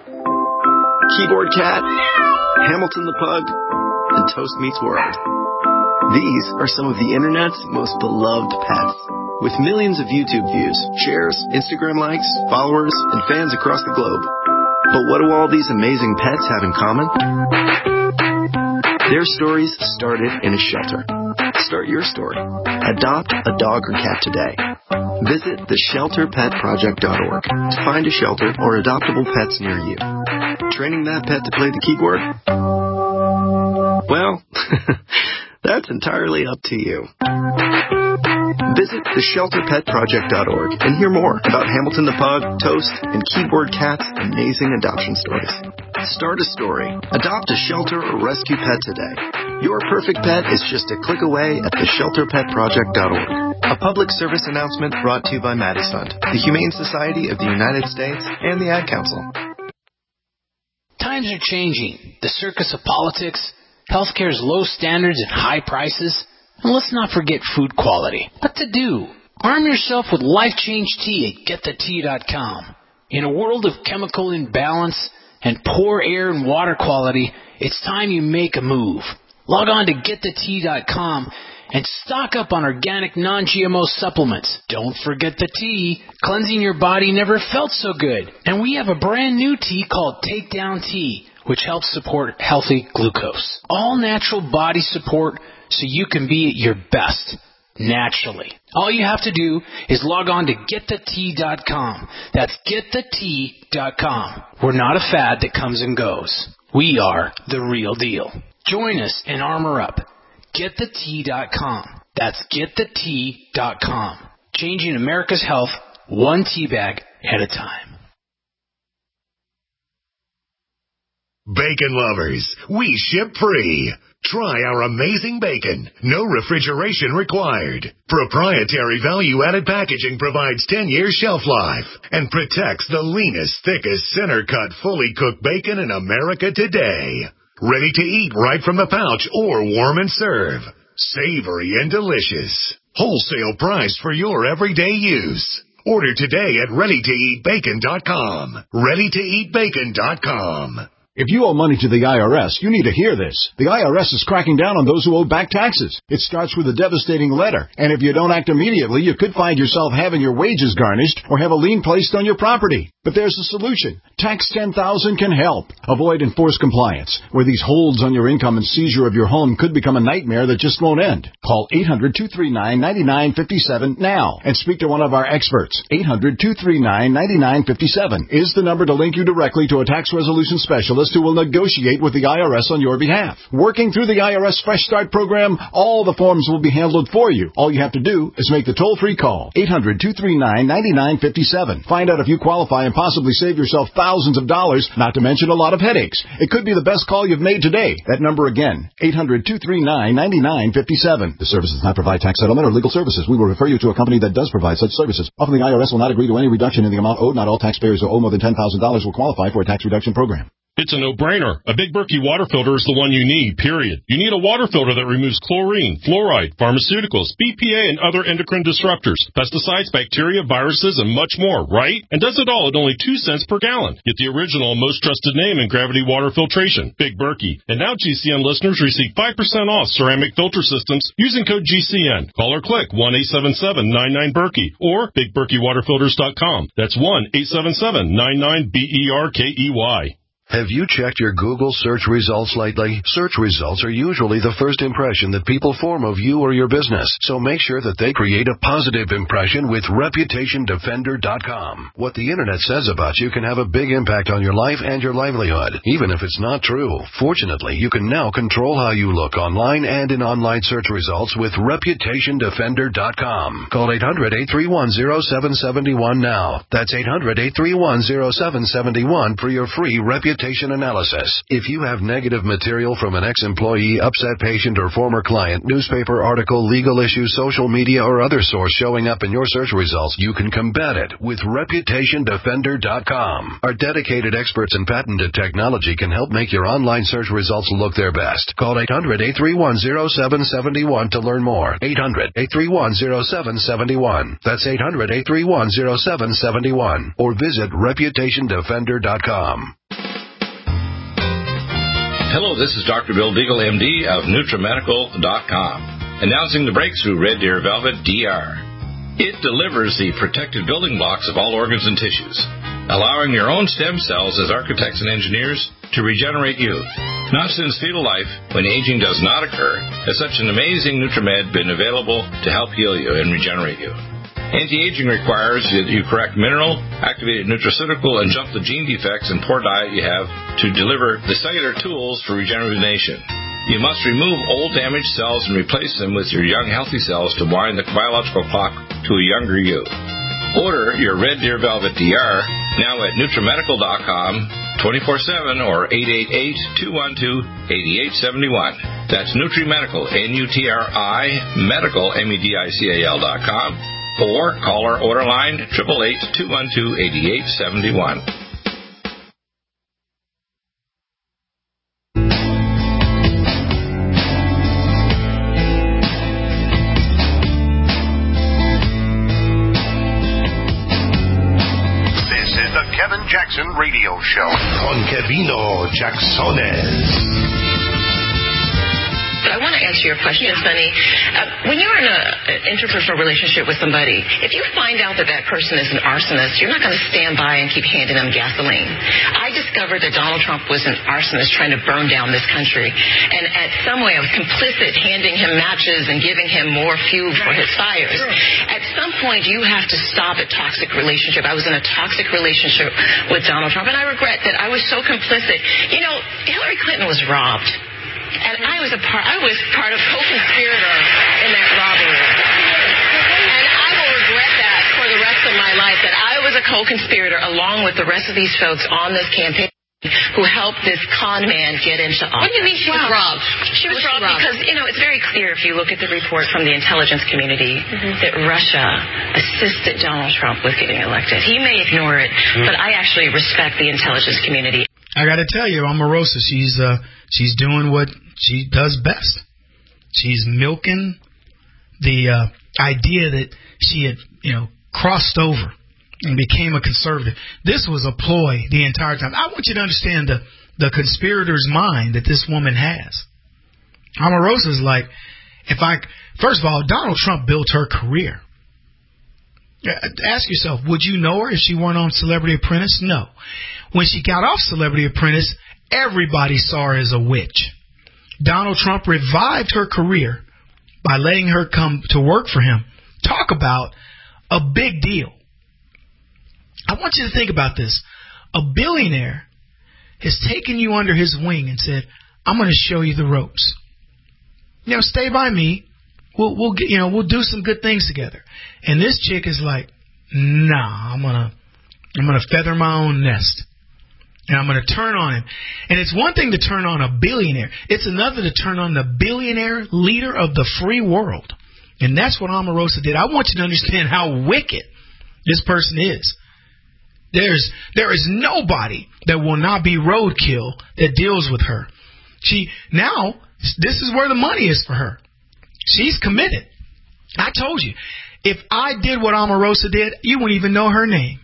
Keyboard Cat, Hamilton the Pug, and Toast Meets World. These are some of the internet's most beloved pets. With millions of YouTube views, shares, Instagram likes, followers, and fans across the globe. But what do all these amazing pets have in common? Their stories started in a shelter. Start your story. Adopt a dog or cat today. Visit the shelter pet project dot org to find a shelter or adoptable pets near you. Training that pet to play the keyboard? Well, that's entirely up to you. Visit the shelter pet project dot org and hear more about Hamilton the Pug, Toast, and Keyboard Cat's amazing adoption stories. Start a story. Adopt a shelter or rescue pet today. Your perfect pet is just a click away at the shelter pet project dot org. A public service announcement brought to you by Maddie's Fund, the Humane Society of the United States, and the Ad Council. Times are changing. The circus of politics, healthcare's low standards and high prices, and let's not forget food quality. What to do? Arm yourself with Life Change Tea at get the tea dot com. In a world of chemical imbalance and poor air and water quality, it's time you make a move. Log on to get the tea dot com and stock up on organic non-G M O supplements. Don't forget the tea. Cleansing your body never felt so good. And we have a brand new tea called Takedown Tea, which helps support healthy glucose. All natural body support so you can be at your best, naturally. All you have to do is log on to get the tea dot com. That's get the tea dot com. We're not a fad that comes and goes. We are the real deal. Join us and armor up. get the tea dot com. That's get the tea dot com. Changing America's health one tea bag at a time. Bacon lovers, we ship free. Try our amazing bacon. No refrigeration required. Proprietary value-added packaging provides ten years shelf life and protects the leanest, thickest, center-cut, fully cooked bacon in America today. Ready to eat right from the pouch or warm and serve. Savory and delicious. Wholesale price for your everyday use. Order today at ready to eat bacon dot com. ready to eat bacon dot com. If you owe money to the I R S, you need to hear this. The I R S is cracking down on those who owe back taxes. It starts with a devastating letter, and if you don't act immediately, you could find yourself having your wages garnished or have a lien placed on your property. But there's a solution. Tax ten thousand can help. Avoid enforced compliance, where these holds on your income and seizure of your home could become a nightmare that just won't end. Call eight hundred, two three nine, nine nine five seven now and speak to one of our experts. eight hundred, two three nine, nine nine five seven is the number to link you directly to a tax resolution specialist who will negotiate with the I R S on your behalf. Working through the I R S Fresh Start program, all the forms will be handled for you. All you have to do is make the toll-free call. eight hundred, two three nine, nine nine five seven. Find out if you qualify and possibly save yourself thousands of dollars, not to mention a lot of headaches. It could be the best call you've made today. That number again, eight hundred, two three nine, nine nine five seven. The service does not provide tax settlement or legal services. We will refer you to a company that does provide such services. Often the I R S will not agree to any reduction in the amount owed. Not all taxpayers who owe more than ten thousand dollars will qualify for a tax reduction program. It's a no-brainer. A Big Berkey water filter is the one you need, period. You need a water filter that removes chlorine, fluoride, pharmaceuticals, B P A, and other endocrine disruptors, pesticides, bacteria, viruses, and much more, right? And does it all at only two cents per gallon. Get the original, most trusted name in gravity water filtration, Big Berkey. And now G C N listeners receive five percent off ceramic filter systems using code G C N. Call or click one eight seven seven, nine nine, Berkey or big berkey water filters dot com. That's one eight seven seven, nine nine, B E R K E Y. Have you checked your Google search results lately? Search results are usually the first impression that people form of you or your business, so make sure that they create a positive impression with reputation defender dot com. What the internet says about you can have a big impact on your life and your livelihood, even if it's not true. Fortunately, you can now control how you look online and in online search results with reputation defender dot com. Call eight hundred, eight three one, zero seven seven one now. That's eight hundred, eight three one, zero seven seven one for your free reputation analysis. If you have negative material from an ex-employee, upset patient, or former client, newspaper article, legal issue, social media, or other source showing up in your search results, you can combat it with reputation defender dot com. Our dedicated experts in patented technology can help make your online search results look their best. Call eight hundred, eight three one, zero seven seven one to learn more. eight hundred, eight three one, zero seven seven one. That's eight hundred, eight three one, zero seven seven one. Or visit reputation defender dot com. Hello, this is Doctor Bill Deagle, M D of Nutramedical dot com, announcing the breakthrough Red Deer Velvet D R. It delivers the protected building blocks of all organs and tissues, allowing your own stem cells as architects and engineers to regenerate you. Not since fetal life, when aging does not occur, has such an amazing Nutramed been available to help heal you and regenerate you. Anti-aging requires that you correct mineral, activated nutraceutical, and jump the gene defects and poor diet you have to deliver the cellular tools for regeneration. You must remove old damaged cells and replace them with your young healthy cells to wind the biological clock to a younger you. Order your Red Deer Velvet D R now at Nutramedical dot com, twenty-four seven or eight eight eight, two one two, eight eight seven one. That's Nutrimedical, N U T R I, medical, M E D I C A L dot com. Or call our order line, eight eight eight, two one two, eight eight seven one. This is the Kevin Jackson Radio Show. Con Kevino Jacksones. I want to answer your question, Sonny. Uh, when you're in an interpersonal relationship with somebody, if you find out that that person is an arsonist, you're not going to stand by and keep handing them gasoline. I discovered that Donald Trump was an arsonist trying to burn down this country. And at some way, I was complicit handing him matches and giving him more fuel for his fires. At some point, you have to stop a toxic relationship. I was in a toxic relationship with Donald Trump, and I regret that I was so complicit. You know, Hillary Clinton was robbed. And I was a part, I was part of co-conspirator in that robbery. And I will regret that for the rest of my life, that I was a co-conspirator along with the rest of these folks on this campaign who helped this con man get into office. What do you mean she was well, robbed? She was, was robbed, robbed because, you know, it's very clear if you look at the report from the intelligence community mm-hmm. that Russia assisted Donald Trump with getting elected. He may ignore it, mm-hmm. but I actually respect the intelligence community. I got to tell you, Omarosa, she's uh, she's doing what she does best. She's milking the uh, idea that she had, you know, crossed over and became a conservative. This was a ploy the entire time. I want you to understand the, the conspirator's mind that this woman has. Omarosa's like, if I, first of all, Donald Trump built her career. Ask yourself, would you know her if she weren't on Celebrity Apprentice? No. When she got off Celebrity Apprentice, everybody saw her as a witch. Donald Trump revived her career by letting her come to work for him. Talk about a big deal. I want you to think about this. A billionaire has taken you under his wing and said, I'm going to show you the ropes. You know, stay by me. We'll, we'll get, you know, we'll do some good things together. And this chick is like, nah, I'm going to, I'm going to feather my own nest. And I'm going to turn on him. And it's one thing to turn on a billionaire. It's another to turn on the billionaire leader of the free world. And that's what Omarosa did. I want you to understand how wicked this person is. There's, there is nobody that will not be roadkill that deals with her. She, now, this is where the money is for her. She's committed. I told you, if I did what Omarosa did, you wouldn't even know her name.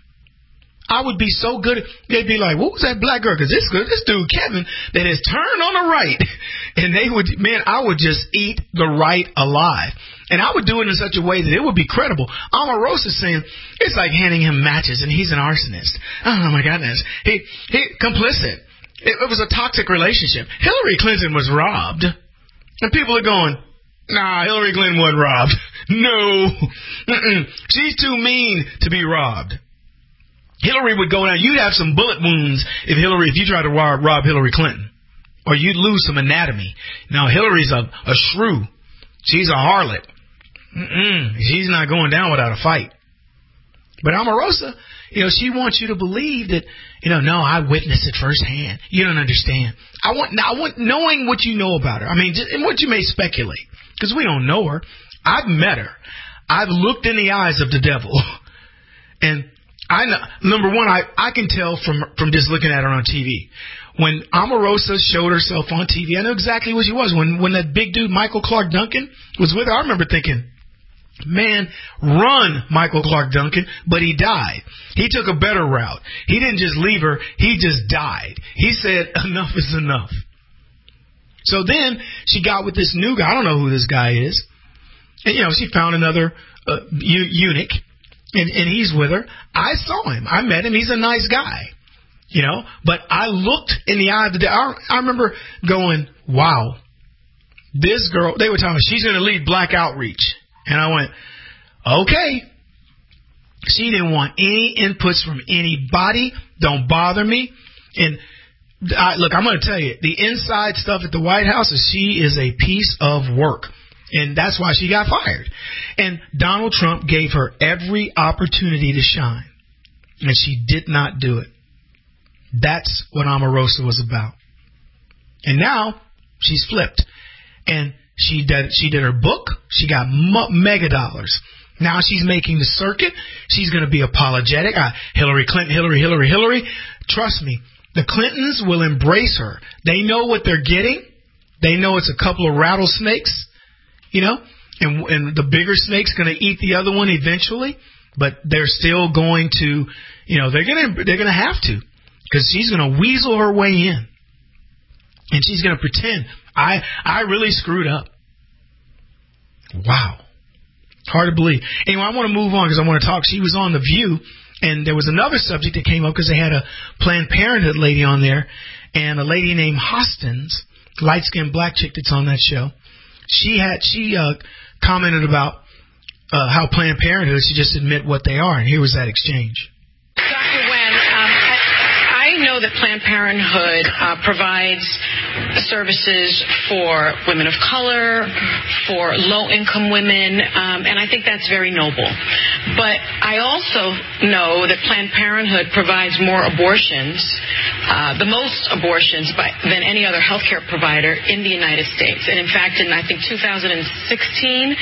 I would be so good. They'd be like, what was that black girl? Because this, this dude, Kevin, that has turned on the right. And they would, man, I would just eat the right alive. And I would do it in such a way that it would be credible. Omarosa saying, it's like handing him matches and he's an arsonist. Oh, my goodness. He, he complicit. It, it was a toxic relationship. Hillary Clinton was robbed. And people are going, nah, Hillary Clinton wasn't robbed. No. Mm-mm. She's too mean to be robbed. Hillary would go down. You'd have some bullet wounds if Hillary, if you tried to rob, rob Hillary Clinton. Or you'd lose some anatomy. Now, Hillary's a, a shrew. She's a harlot. Mm-mm. She's not going down without a fight. But Omarosa, you know, she wants you to believe that, you know, no, I witnessed it firsthand. You don't understand. I want, I want knowing what you know about her. I mean, just, and what you may speculate. Because we don't know her. I've met her. I've looked in the eyes of the devil. And I know, number one, I, I can tell from from just looking at her on T V. When Omarosa showed herself on T V, I know exactly what she was. When when that big dude, Michael Clark Duncan, was with her, I remember thinking, man, run, Michael Clark Duncan, but he died. He took a better route. He didn't just leave her, he just died. He said, enough is enough. So then she got with this new guy. I don't know who this guy is. And, you know, she found another uh, eu- eunuch. And, and he's with her. I saw him. I met him. He's a nice guy, you know. But I looked in the eye of the. I, I remember going, "Wow, this girl." They were telling me she's going to lead Black Outreach, and I went, "Okay." She didn't want any inputs from anybody. Don't bother me. And I, look, I'm going to tell you, the inside stuff at the White House is she is a piece of work. And that's why she got fired. And Donald Trump gave her every opportunity to shine. And she did not do it. That's what Omarosa was about. And now she's flipped. And she did, she did her book. She got mega dollars. Now she's making the circuit. She's going to be apologetic. Uh, Hillary Clinton, Hillary, Hillary, Hillary. Trust me, the Clintons will embrace her. They know what they're getting. They know it's a couple of rattlesnakes. You know, and and the bigger snake's going to eat the other one eventually, but they're still going to, you know, they're going to they're going to have to, because she's going to weasel her way in, and she's going to pretend I I really screwed up. Wow, hard to believe. Anyway, I want to move on because I want to talk. She was on The View, and there was another subject that came up because they had a Planned Parenthood lady on there, and a lady named Hostins, light-skinned black chick that's on that show. She had she uh, commented about uh, how Planned Parenthood should just admit what they are, and here was that exchange. Doctor Wen, um, I, I know that Planned Parenthood uh, provides services for women of color, for low-income women, um, and I think that's very noble. But I also know that Planned Parenthood provides more abortions, uh, the most abortions by, than any other healthcare provider in the United States. And in fact, in I think two thousand sixteen,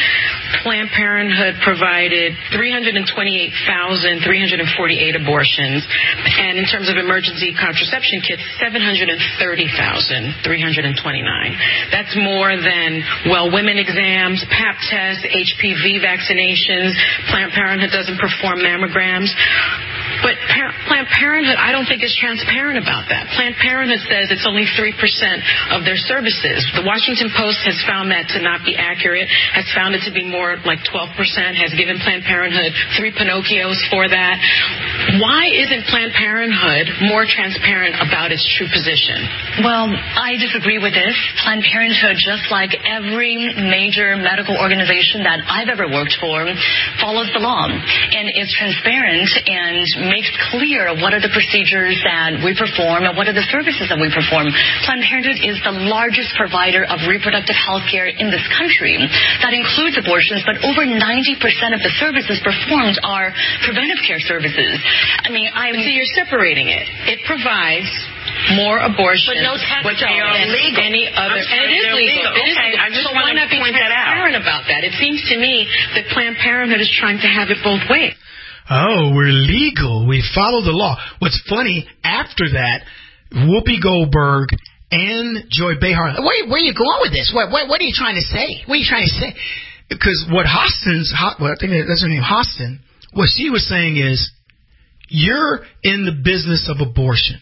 Planned Parenthood provided three hundred twenty-eight thousand three hundred forty-eight abortions, and in terms of emergency contraception kits, seven hundred thirty thousand three hundred twenty-nine. That's more than well women exams, pap tests, H P V vaccinations. Planned Parenthood doesn't perform mammograms. But Par- Planned Parenthood, I don't think, is transparent about that. Planned Parenthood says it's only three percent of their services. The Washington Post has found that to not be accurate, has found it to be more like twelve percent, has given Planned Parenthood three Pinocchios for that. Why isn't Planned Parenthood more transparent about its true position? Well, I disagree with this. Planned Parenthood, just like every major medical organization that I've ever worked for, follows the law and is transparent and makes clear what are the procedures that we perform and what are the services that we perform. Planned Parenthood is the largest provider of reproductive health care in this country. That includes abortions, but over ninety percent of the services performed are preventive care services. I mean, I see you're separating it. It provides more abortions, but no tax which are dollars. Legal. Any other, and it is legal. legal. It is okay, legal. I just so want why to not be point that out. transparent about that? It seems to me that Planned Parenthood is trying to have it both ways. Oh, we're legal. We follow the law. What's funny, after that, Whoopi Goldberg and Joy Behar. Where, where are you going with this? What, what, what are you trying to say? What are you trying to say? Because what Hostin's, well, I think that's her name, Hostin, what she was saying is, you're in the business of abortion.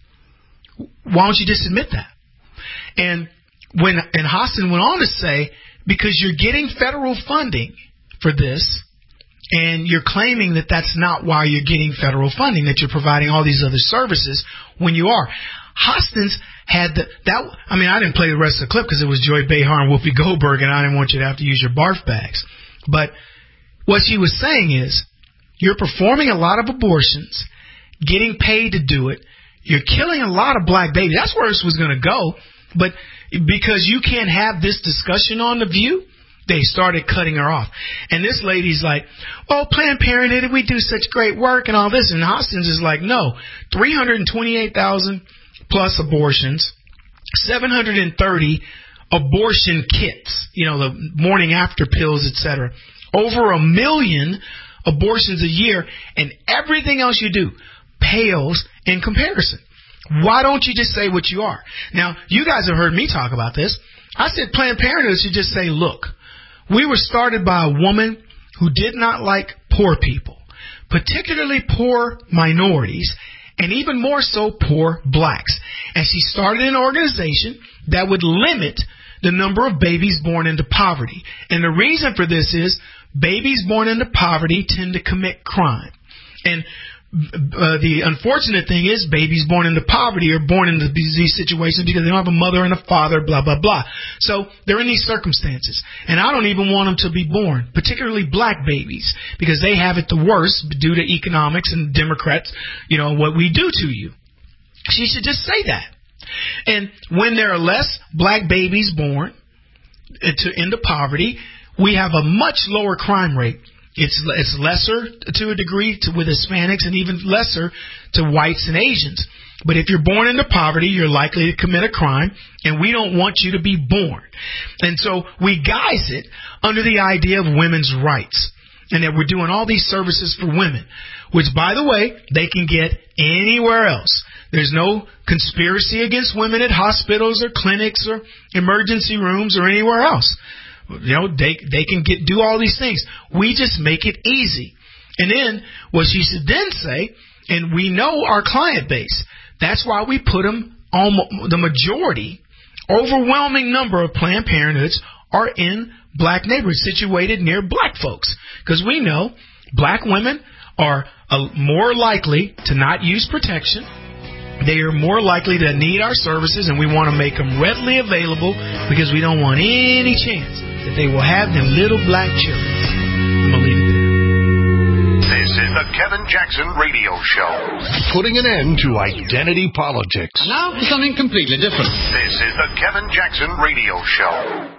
Why don't you just admit that? And when and Hostin went on to say, because you're getting federal funding for this, and you're claiming that that's not why you're getting federal funding, that you're providing all these other services when you are. Hostin's had the, that, I mean, I didn't play the rest of the clip because it was Joy Behar and Whoopi Goldberg, and I didn't want you to have to use your barf bags. But what she was saying is, you're performing a lot of abortions, getting paid to do it, you're killing a lot of black babies. That's where this was going to go. But because you can't have this discussion on The View, they started cutting her off. And this lady's like, oh, Planned Parenthood, we do such great work and all this. And Hostin's is like, no, three hundred twenty-eight thousand plus abortions, seven hundred thirty abortion kits, you know, the morning after pills, et cetera. Over a million abortions a year, and everything else you do pales in comparison. Why don't you just say what you are? Now, you guys have heard me talk about this. I said Planned Parenthood should just say, look, we were started by a woman who did not like poor people, particularly poor minorities, and even more so poor blacks. And she started an organization that would limit the number of babies born into poverty. And the reason for this is babies born into poverty tend to commit crime. And Uh, the unfortunate thing is babies born into poverty are born into these situations because they don't have a mother and a father, blah, blah, blah. So they're in these circumstances. And I don't even want them to be born, particularly black babies, because they have it the worst due to economics and Democrats, you know, what we do to you. She should just say that. And when there are less black babies born to, into poverty, we have a much lower crime rate. It's it's lesser to a degree to, with Hispanics and even lesser to whites and Asians. But if you're born into poverty, you're likely to commit a crime, and we don't want you to be born. And so we guise it under the idea of women's rights, and that we're doing all these services for women, which, by the way, they can get anywhere else. There's no conspiracy against women at hospitals or clinics or emergency rooms or anywhere else. You know, they they can get do all these things. We just make it easy. And then what she should then say, and we know our client base. That's why we put them on the majority, overwhelming number of Planned Parenthoods are in black neighborhoods situated near black folks. Because we know black women are uh, more likely to not use protection. They are more likely to need our services, and we want to make them readily available because we don't want any chance that they will have them little black children. I'm going to leave it there. This is the Kevin Jackson Radio Show. Putting an end to identity politics. Now for something completely different. This is the Kevin Jackson Radio Show.